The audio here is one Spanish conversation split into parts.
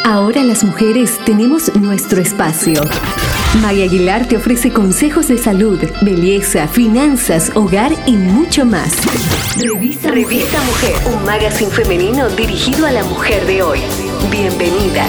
Ahora las mujeres tenemos nuestro espacio. Maya Aguilar te ofrece consejos de salud, belleza, finanzas, hogar y mucho más. Revista Mujer, un magazine femenino dirigido a la mujer de hoy. Bienvenidas.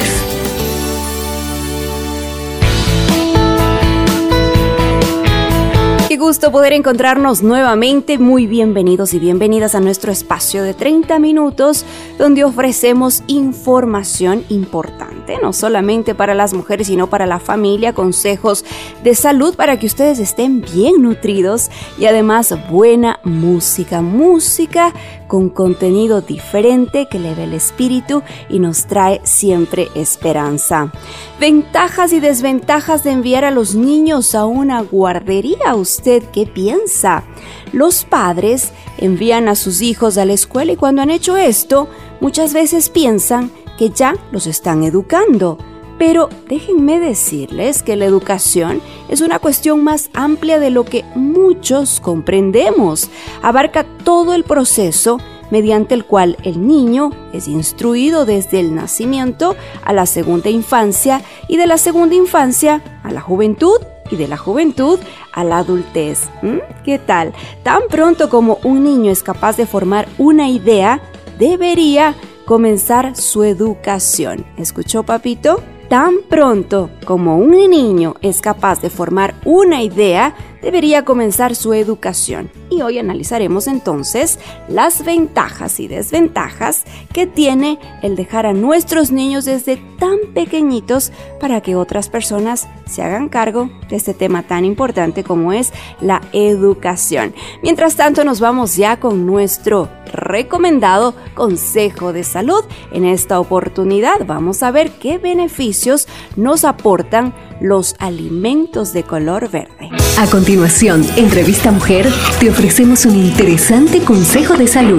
Qué gusto poder encontrarnos nuevamente. Muy bienvenidos y bienvenidas a nuestro espacio de 30 minutos donde ofrecemos información importante, no solamente para las mujeres, sino para la familia, consejos de salud para que ustedes estén bien nutridos y además buena música con contenido diferente que eleva el espíritu y nos trae siempre esperanza. Ventajas y desventajas de enviar a los niños a una guardería. ¿Usted qué piensa? Los padres envían a sus hijos a la escuela y cuando han hecho esto, muchas veces piensan que ya los están educando. Pero déjenme decirles que la educación es una cuestión más amplia de lo que muchos comprendemos. Abarca todo el proceso mediante el cual el niño es instruido desde el nacimiento a la segunda infancia y de la segunda infancia a la juventud y de la juventud a la adultez. ¿Qué tal? Tan pronto como un niño es capaz de formar una idea, debería comenzar su educación. ¿Escuchó, papito? Tan pronto como un niño es capaz de formar una idea, debería comenzar su educación. Y hoy analizaremos entonces las ventajas y desventajas que tiene el dejar a nuestros niños desde tan pequeñitos para que otras personas se hagan cargo de este tema tan importante como es la educación. Mientras tanto, nos vamos ya con nuestro recomendado consejo de salud. En esta oportunidad vamos a ver qué beneficios nos aportan los alimentos de color verde. A continuación, en Revista Mujer, te ofrecemos un interesante consejo de salud.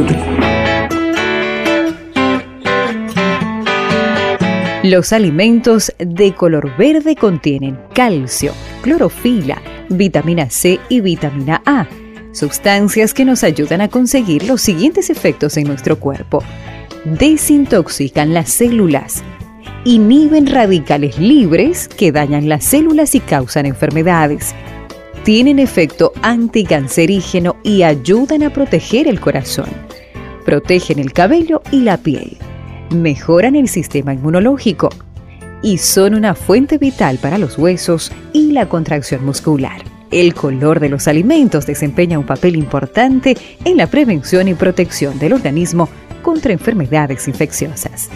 Los alimentos de color verde contienen calcio, clorofila, vitamina C y vitamina A, sustancias que nos ayudan a conseguir los siguientes efectos en nuestro cuerpo. Desintoxican las células, inhiben radicales libres que dañan las células y causan enfermedades. Tienen efecto anticancerígeno y ayudan a proteger el corazón. Protegen el cabello y la piel. Mejoran el sistema inmunológico. Y son una fuente vital para los huesos y la contracción muscular. El color de los alimentos desempeña un papel importante en la prevención y protección del organismo contra enfermedades infecciosas.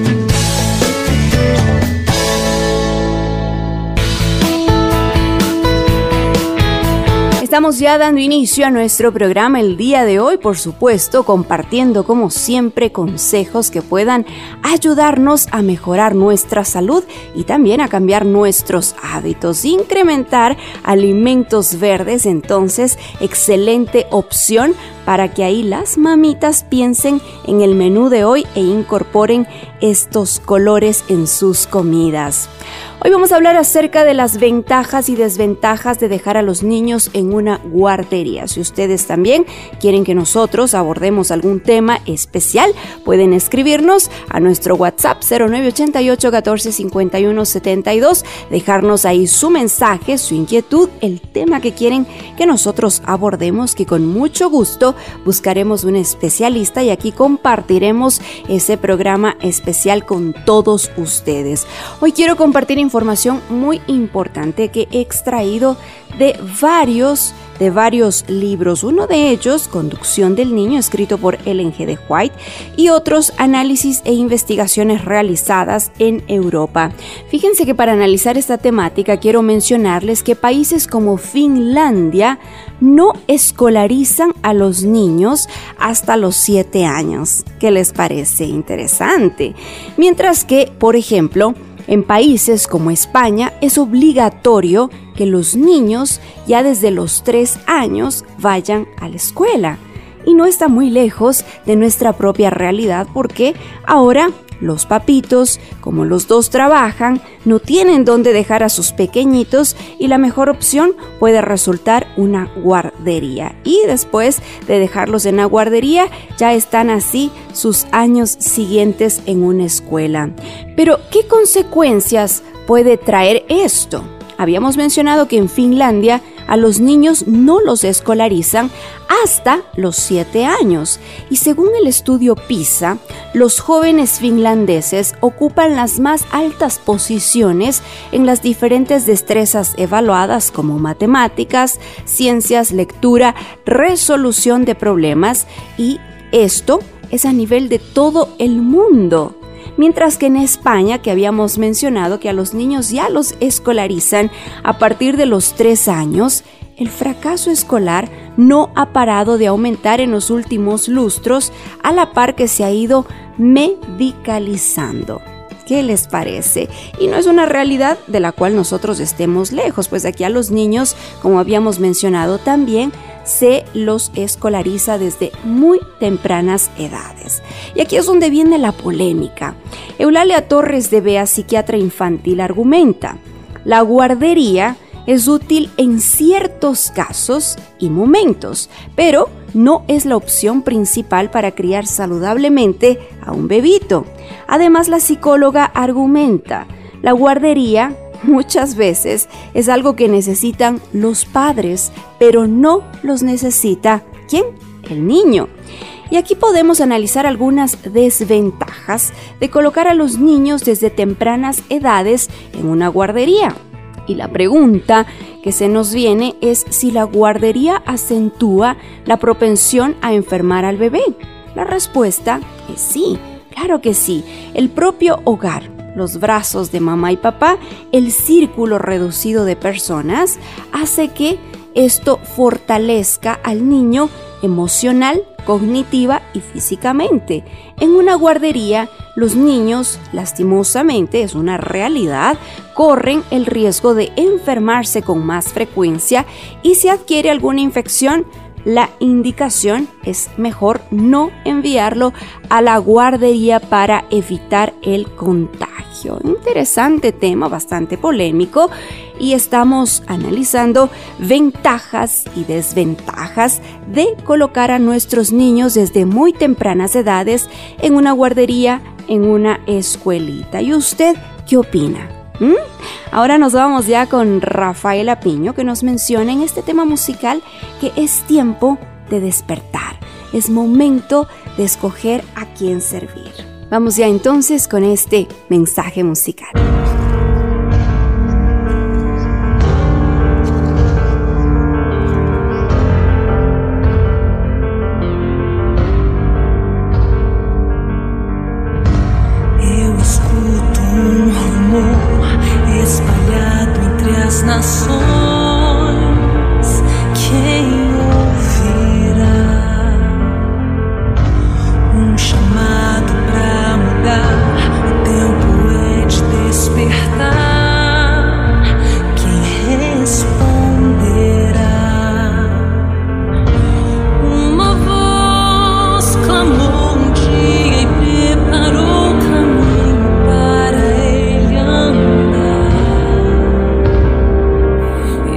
Estamos ya dando inicio a nuestro programa el día de hoy, por supuesto, compartiendo como siempre consejos que puedan ayudarnos a mejorar nuestra salud y también a cambiar nuestros hábitos, incrementar alimentos verdes. Entonces, excelente opción para que ahí las mamitas piensen en el menú de hoy e incorporen estos colores en sus comidas. Hoy vamos a hablar acerca de las ventajas y desventajas de dejar a los niños en una guardería. Si ustedes también quieren que nosotros abordemos algún tema especial, pueden escribirnos a nuestro WhatsApp 0988 14 51 72, dejarnos ahí su mensaje, su inquietud, el tema que quieren que nosotros abordemos, que con mucho gusto buscaremos un especialista y aquí compartiremos ese programa especial con todos ustedes. Hoy quiero compartir información muy importante que he extraído de varios libros. Uno de ellos, Conducción del Niño, escrito por Ellen G. de White, y otros análisis e investigaciones realizadas en Europa. Fíjense que para analizar esta temática quiero mencionarles que países como Finlandia no escolarizan a los niños hasta los 7 años. ¿Qué les parece? Interesante. Mientras que, por ejemplo, en países como España es obligatorio que los niños ya desde los 3 años vayan a la escuela. Y no está muy lejos de nuestra propia realidad porque ahora los papitos, como los dos trabajan, no tienen dónde dejar a sus pequeñitos y la mejor opción puede resultar una guardería. Y después de dejarlos en la guardería, ya están así sus años siguientes en una escuela. Pero, ¿qué consecuencias puede traer esto? Habíamos mencionado que en Finlandia a los niños no los escolarizan hasta los 7 años y según el estudio PISA, los jóvenes finlandeses ocupan las más altas posiciones en las diferentes destrezas evaluadas como matemáticas, ciencias, lectura, resolución de problemas y esto es a nivel de todo el mundo. Mientras que en España, que habíamos mencionado que a los niños ya los escolarizan a partir de los 3 años, el fracaso escolar no ha parado de aumentar en los últimos lustros a la par que se ha ido medicalizando. ¿Qué les parece? Y no es una realidad de la cual nosotros estemos lejos, pues aquí a los niños, como habíamos mencionado también, se los escolariza desde muy tempranas edades. Y aquí es donde viene la polémica. Eulalia Torres de Bea, psiquiatra infantil, argumenta: la guardería es útil en ciertos casos y momentos, pero no es la opción principal para criar saludablemente a un bebito. Además, la psicóloga argumenta: la guardería muchas veces es algo que necesitan los padres, pero no los necesita ¿quién? El niño. Y aquí podemos analizar algunas desventajas de colocar a los niños desde tempranas edades en una guardería. Y la pregunta que se nos viene es si la guardería acentúa la propensión a enfermar al bebé. La respuesta es sí, claro que sí. El propio hogar, los brazos de mamá y papá, el círculo reducido de personas, hace que esto fortalezca al niño emocional, cognitiva y físicamente. En una guardería, los niños, lastimosamente, es una realidad, corren el riesgo de enfermarse con más frecuencia y si adquiere alguna infección, la indicación es mejor no enviarlo a la guardería para evitar el contagio. Interesante tema, bastante polémico, y estamos analizando ventajas y desventajas de colocar a nuestros niños desde muy tempranas edades en una guardería, en una escuelita. ¿Y usted qué opina? Ahora nos vamos ya con Rafaela Piño, que nos menciona en este tema musical que es tiempo de despertar, es momento de escoger a quién servir. Vamos ya entonces con este mensaje musical. Espalhado entre as nações, quem ouvirá chamado pra mudar? O tempo é de despertar. Quem responderá? Uma voz clamou dia e preparou o caminho para ele andar.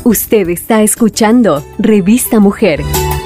Usted está escuchando Revista Mujer.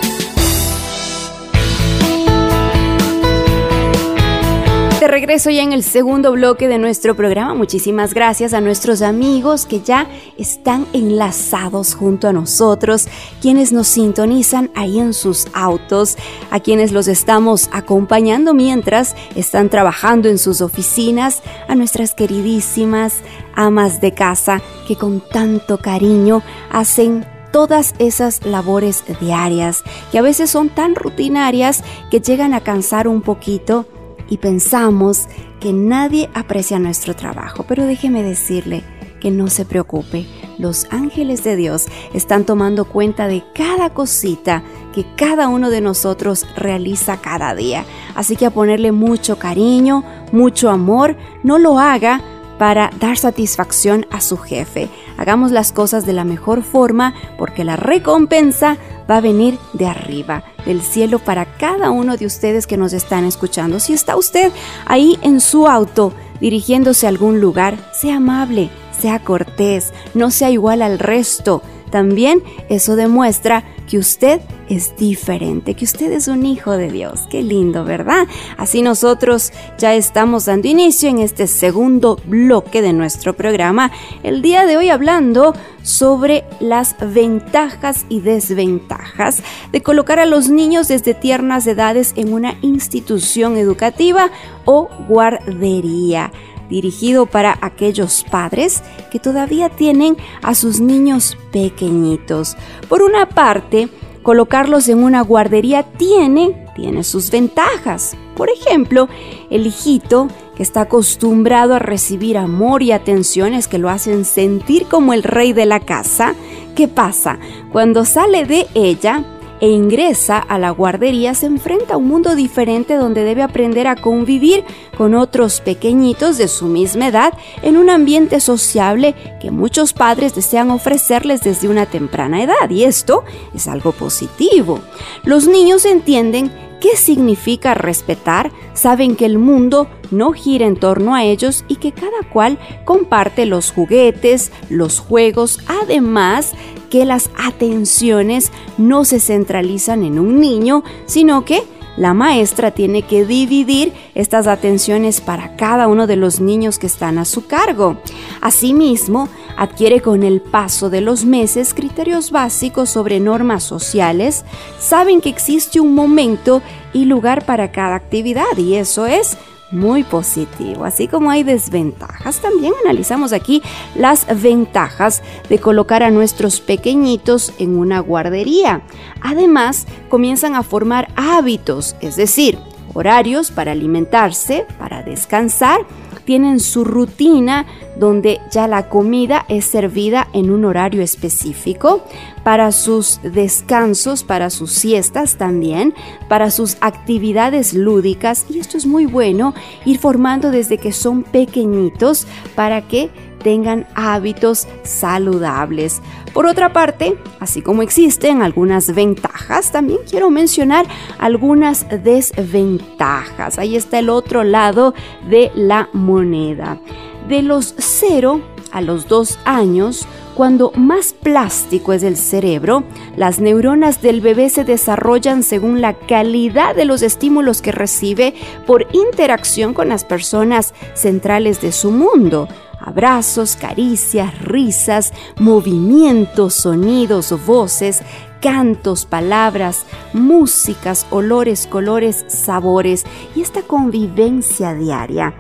De regreso ya en el segundo bloque de nuestro programa. Muchísimas gracias a nuestros amigos que ya están enlazados junto a nosotros, quienes nos sintonizan ahí en sus autos, a quienes los estamos acompañando mientras están trabajando en sus oficinas, a nuestras queridísimas amas de casa que con tanto cariño hacen todas esas labores diarias, que a veces son tan rutinarias que llegan a cansar un poquito y pensamos que nadie aprecia nuestro trabajo. Pero déjeme decirle que no se preocupe. Los ángeles de Dios están tomando cuenta de cada cosita que cada uno de nosotros realiza cada día. Así que a ponerle mucho cariño, mucho amor. No lo haga para dar satisfacción a su jefe. Hagamos las cosas de la mejor forma, porque la recompensa va a venir de arriba, del cielo, para cada uno de ustedes que nos están escuchando. Si está usted ahí en su auto dirigiéndose a algún lugar, sea amable, sea cortés, no sea igual al resto. También eso demuestra que usted es diferente, que usted es un hijo de Dios. Qué lindo, ¿verdad? Así nosotros ya estamos dando inicio en este segundo bloque de nuestro programa. El día de hoy hablando sobre las ventajas y desventajas de colocar a los niños desde tiernas edades en una institución educativa o guardería, dirigido para aquellos padres que todavía tienen a sus niños pequeñitos. Por una parte, colocarlos en una guardería tiene sus ventajas. Por ejemplo, el hijito que está acostumbrado a recibir amor y atenciones que lo hacen sentir como el rey de la casa, ¿qué pasa? Cuando sale de ella e ingresa a la guardería, se enfrenta a un mundo diferente donde debe aprender a convivir con otros pequeñitos de su misma edad en un ambiente sociable que muchos padres desean ofrecerles desde una temprana edad, y esto es algo positivo. Los niños entienden qué significa respetar, saben que el mundo no gira en torno a ellos y que cada cual comparte los juguetes, los juegos, además que las atenciones no se centralizan en un niño, sino que la maestra tiene que dividir estas atenciones para cada uno de los niños que están a su cargo. Asimismo, adquiere con el paso de los meses criterios básicos sobre normas sociales, saben que existe un momento y lugar para cada actividad, y eso es muy positivo. Así como hay desventajas, también analizamos aquí las ventajas de colocar a nuestros pequeñitos en una guardería. Además, comienzan a formar hábitos, es decir, horarios para alimentarse, para descansar. Tienen su rutina donde ya la comida es servida en un horario específico, para sus descansos, para sus siestas también, para sus actividades lúdicas, y esto es muy bueno, ir formando desde que son pequeñitos para que tengan hábitos saludables. Por otra parte, así como existen algunas ventajas, también quiero mencionar algunas desventajas. Ahí está el otro lado de la moneda. De los 0 a los 2 años, cuando más plástico es el cerebro, las neuronas del bebé se desarrollan según la calidad de los estímulos que recibe por interacción con las personas centrales de su mundo. Abrazos, caricias, risas, movimientos, sonidos, voces, cantos, palabras, músicas, olores, colores, sabores, y esta convivencia diaria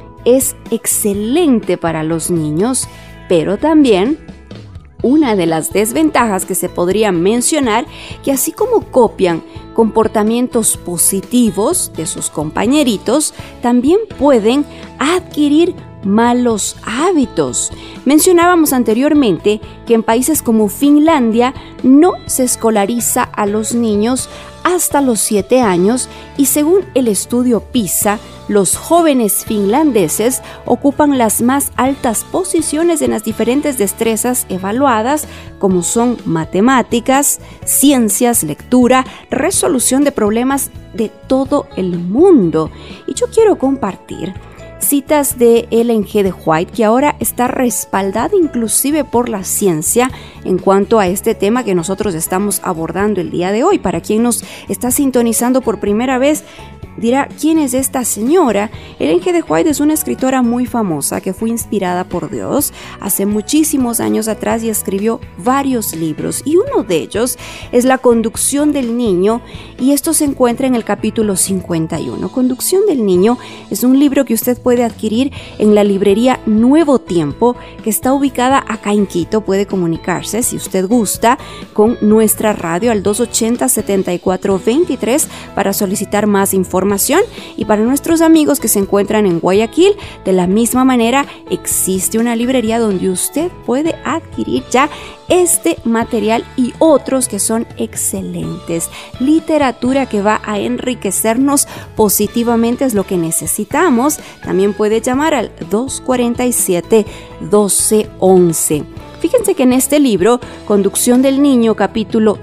es excelente para los niños, pero también una de las desventajas que se podría mencionar, que así como copian comportamientos positivos de sus compañeritos, también pueden adquirir malos hábitos. Mencionábamos anteriormente que en países como Finlandia no se escolariza a los niños hasta los 7 años, y según el estudio PISA, los jóvenes finlandeses ocupan las más altas posiciones en las diferentes destrezas evaluadas, como son matemáticas, ciencias, lectura, resolución de problemas de todo el mundo. Y yo quiero compartir citas de Ellen G. de White, que ahora está respaldada inclusive por la ciencia en cuanto a este tema que nosotros estamos abordando el día de hoy. Para quien nos está sintonizando por primera vez, dirá, ¿quién es esta señora? Ellen G. de White es una escritora muy famosa que fue inspirada por Dios hace muchísimos años atrás y escribió varios libros, y uno de ellos es La conducción del niño, y esto se encuentra en el capítulo 51. Conducción del niño es un libro que usted puede adquirir en la librería Nuevo Tiempo, que está ubicada acá en Quito. Puede comunicarse, si usted gusta, con nuestra radio al 280-7423 para solicitar más información. Y para nuestros amigos que se encuentran en Guayaquil, de la misma manera existe una librería donde usted puede adquirir ya este material y otros que son excelentes. Literatura que va a enriquecernos positivamente es lo que necesitamos. También puede llamar al 247-1211. Fíjense que en este libro, Conducción del Niño, capítulo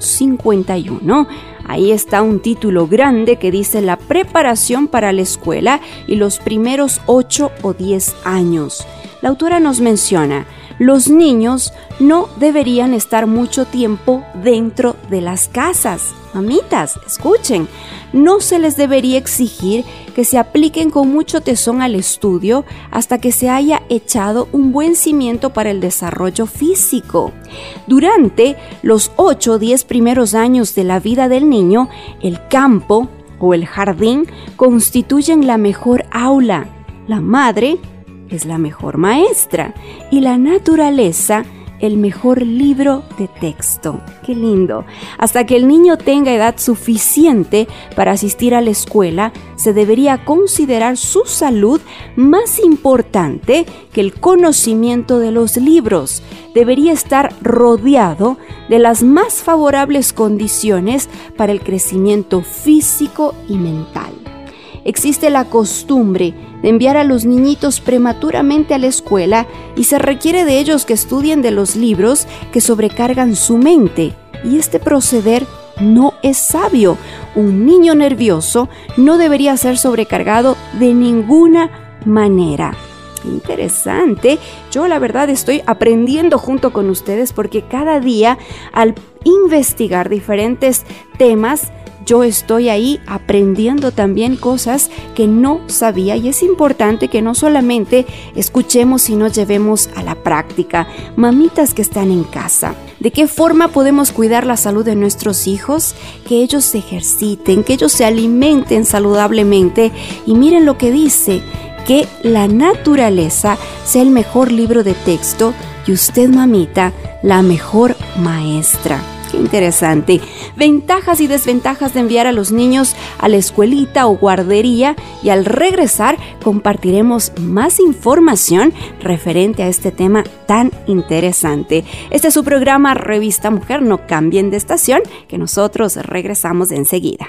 51, ahí está un título grande que dice la preparación para la escuela y los primeros 8 o 10 años. La autora nos menciona, los niños no deberían estar mucho tiempo dentro de las casas. Mamitas, escuchen, no se les debería exigir que se apliquen con mucho tesón al estudio hasta que se haya echado un buen cimiento para el desarrollo físico. Durante los 8 o 10 primeros años de la vida del niño, el campo o el jardín constituyen la mejor aula. La madre es la mejor maestra y la naturaleza el mejor libro de texto. ¡Qué lindo! Hasta que el niño tenga edad suficiente para asistir a la escuela, se debería considerar su salud más importante que el conocimiento de los libros. Debería estar rodeado de las más favorables condiciones para el crecimiento físico y mental. Existe la costumbre de enviar a los niñitos prematuramente a la escuela y se requiere de ellos que estudien de los libros que sobrecargan su mente. Y este proceder no es sabio. Un niño nervioso no debería ser sobrecargado de ninguna manera. Interesante. Yo la verdad estoy aprendiendo junto con ustedes porque cada día al investigar diferentes temas, yo estoy ahí aprendiendo también cosas que no sabía, y es importante que no solamente escuchemos sino llevemos a la práctica. Mamitas que están en casa, ¿de qué forma podemos cuidar la salud de nuestros hijos? Que ellos se ejerciten, que ellos se alimenten saludablemente, y miren lo que dice, que la naturaleza sea el mejor libro de texto y usted, mamita, la mejor maestra. Qué interesante. Ventajas y desventajas de enviar a los niños a la escuelita o guardería, y al regresar compartiremos más información referente a este tema tan interesante. Este es su programa Revista Mujer. No cambien de estación, que nosotros regresamos enseguida.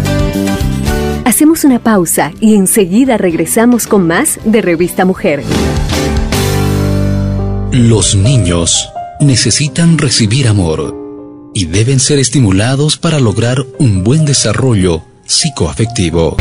Hacemos una pausa y enseguida regresamos con más de Revista Mujer. Los niños necesitan recibir amor y deben ser estimulados para lograr un buen desarrollo psicoafectivo.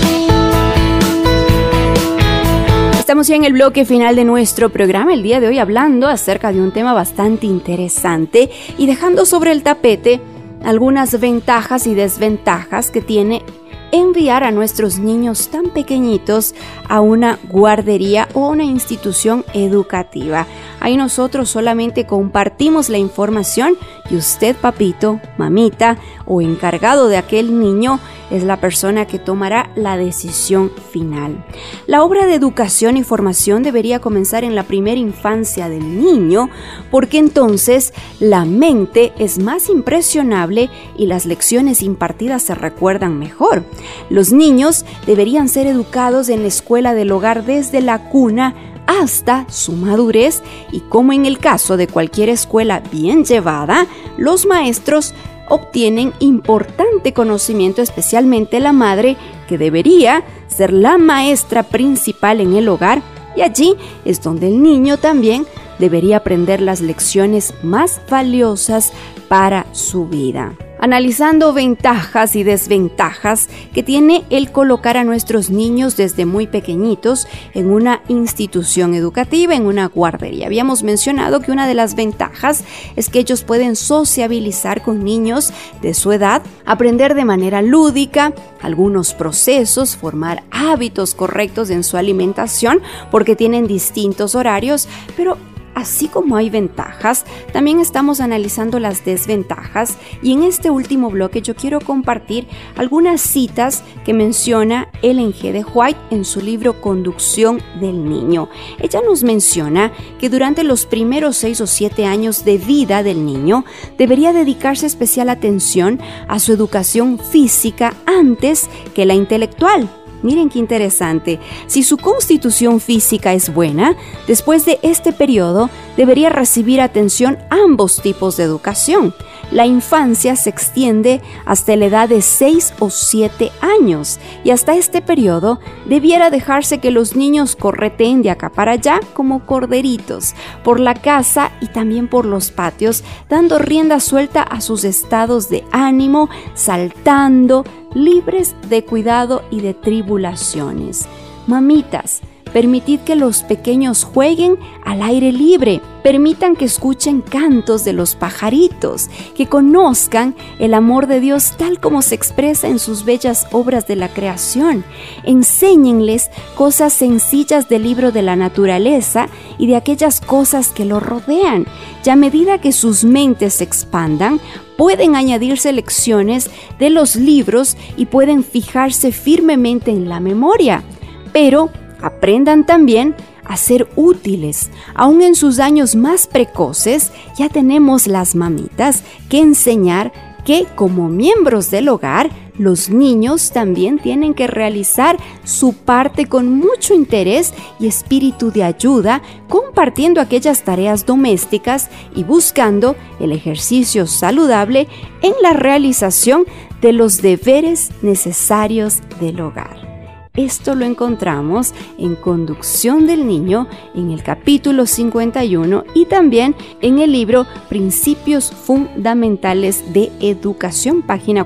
Estamos ya en el bloque final de nuestro programa el día de hoy, hablando acerca de un tema bastante interesante y dejando sobre el tapete algunas ventajas y desventajas que tiene enviar a nuestros niños tan pequeñitos a una guardería o una institución educativa. Ahí nosotros solamente compartimos la información y usted, papito, mamita o encargado de aquel niño es la persona que tomará la decisión final. La obra de educación y formación debería comenzar en la primera infancia del niño, porque entonces la mente es más impresionable y las lecciones impartidas se recuerdan mejor. Los niños deberían ser educados en la escuela del hogar desde la cuna hasta su madurez, y como en el caso de cualquier escuela bien llevada, los maestros obtienen importante conocimiento, especialmente la madre, que debería ser la maestra principal en el hogar, y allí es donde el niño también debería aprender las lecciones más valiosas para su vida. analizando ventajas y desventajas que tiene el colocar a nuestros niños desde muy pequeñitos en una institución educativa, en una guardería. Habíamos mencionado que una de las ventajas es que ellos pueden sociabilizar con niños de su edad, aprender de manera lúdica algunos procesos, formar hábitos correctos en su alimentación, porque tienen distintos horarios, pero así como hay ventajas, también estamos analizando las desventajas, y en este último bloque yo quiero compartir algunas citas que menciona Ellen G. de White en su libro Conducción del Niño. Ella nos menciona que durante los primeros 6 o 7 años de vida del niño debería dedicarse especial atención a su educación física antes que la intelectual. Miren qué interesante. Si su constitución física es buena, después de este periodo debería recibir atención ambos tipos de educación. La infancia se extiende hasta la edad de 6 o 7 años y hasta este periodo debiera dejarse que los niños correteen de acá para allá como corderitos por la casa y también por los patios, dando rienda suelta a sus estados de ánimo, saltando, libres de cuidado y de tribulaciones. Mamitas, permitid que los pequeños jueguen al aire libre, permitan que escuchen cantos de los pajaritos, que conozcan el amor de Dios tal como se expresa en sus bellas obras de la creación. Enséñenles cosas sencillas del libro de la naturaleza y de aquellas cosas que lo rodean, y a medida que sus mentes se expandan, pueden añadirse lecciones de los libros y pueden fijarse firmemente en la memoria, pero aprendan también a ser útiles. Aún en sus años más precoces, ya tenemos las mamitas que enseñar que como miembros del hogar, los niños también tienen que realizar su parte con mucho interés y espíritu de ayuda, compartiendo aquellas tareas domésticas y buscando el ejercicio saludable en la realización de los deberes necesarios del hogar. Esto lo encontramos en Conducción del Niño, en el capítulo 51 y también en el libro Principios Fundamentales de Educación, página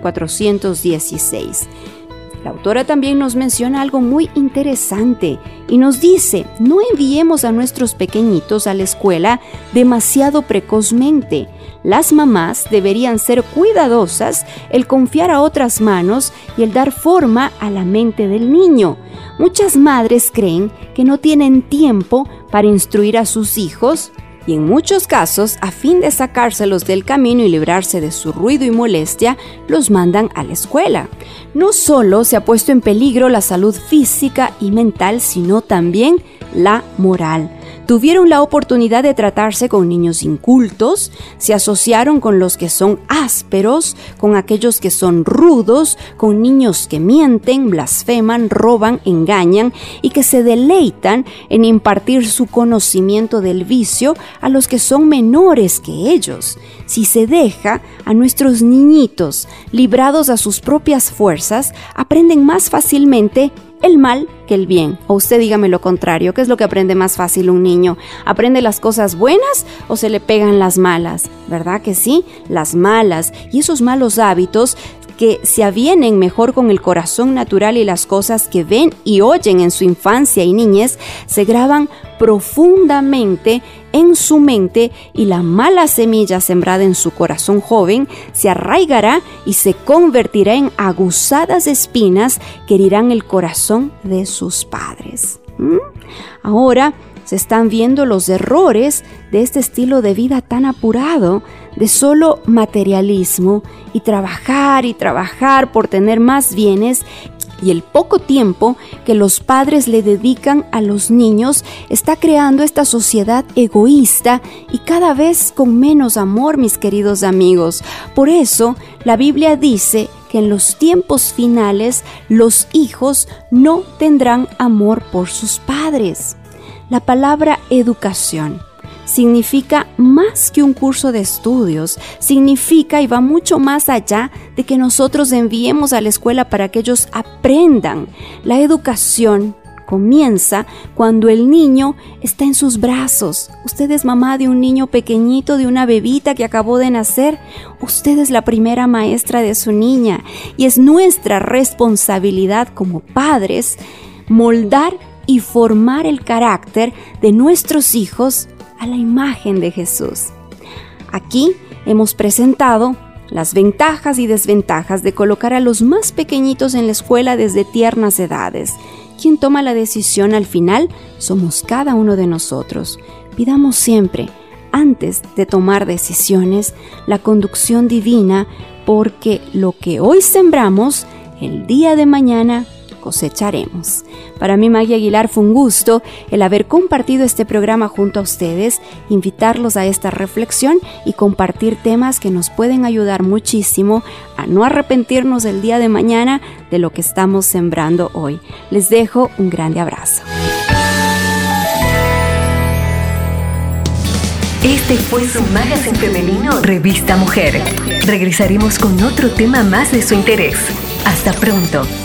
416. La autora también nos menciona algo muy interesante y nos dice: no enviemos a nuestros pequeñitos a la escuela demasiado precozmente. Las mamás deberían ser cuidadosas, el confiar a otras manos y el dar forma a la mente del niño. Muchas madres creen que no tienen tiempo para instruir a sus hijos y en muchos casos, a fin de sacárselos del camino y librarse de su ruido y molestia, los mandan a la escuela. No solo se ha puesto en peligro la salud física y mental, sino también la moral. Tuvieron la oportunidad de tratarse con niños incultos, se asociaron con los que son ásperos, con aquellos que son rudos, con niños que mienten, blasfeman, roban, engañan y que se deleitan en impartir su conocimiento del vicio a los que son menores que ellos. Si se deja a nuestros niñitos librados a sus propias fuerzas, aprenden más fácilmente el mal que el bien. O usted dígame lo contrario, ¿qué es lo que aprende más fácil un niño? ¿Aprende las cosas buenas o se le pegan las malas? ¿Verdad que sí? Las malas. Y esos malos hábitos que se avienen mejor con el corazón natural y las cosas que ven y oyen en su infancia y niñez se graban profundamente en su mente y la mala semilla sembrada en su corazón joven se arraigará y se convertirá en aguzadas espinas que herirán el corazón de sus padres. Ahora se están viendo los errores de este estilo de vida tan apurado, de solo materialismo y trabajar por tener más bienes, y el poco tiempo que los padres le dedican a los niños está creando esta sociedad egoísta y cada vez con menos amor, mis queridos amigos. Por eso, la Biblia dice que en los tiempos finales los hijos no tendrán amor por sus padres. La palabra educación significa más que un curso de estudios, significa y va mucho más allá de que nosotros enviemos a la escuela para que ellos aprendan. La educación comienza cuando el niño está en sus brazos. Usted es mamá de un niño pequeñito, de una bebita que acabó de nacer. Usted es la primera maestra de su niña y es nuestra responsabilidad como padres moldar y formar el carácter de nuestros hijos a la imagen de Jesús. Aquí hemos presentado las ventajas y desventajas de colocar a los más pequeñitos en la escuela desde tiernas edades. Quien toma la decisión al final somos cada uno de nosotros. Pidamos siempre, antes de tomar decisiones, la conducción divina, porque lo que hoy sembramos, el día de mañana cosecharemos. Para mí, Maggie Aguilar, fue un gusto el haber compartido este programa junto a ustedes, invitarlos a esta reflexión y compartir temas que nos pueden ayudar muchísimo a no arrepentirnos el día de mañana de lo que estamos sembrando hoy. Les dejo un grande abrazo. Este fue su magazine femenino Revista Mujer. Regresaremos con otro tema más de su interés. Hasta pronto.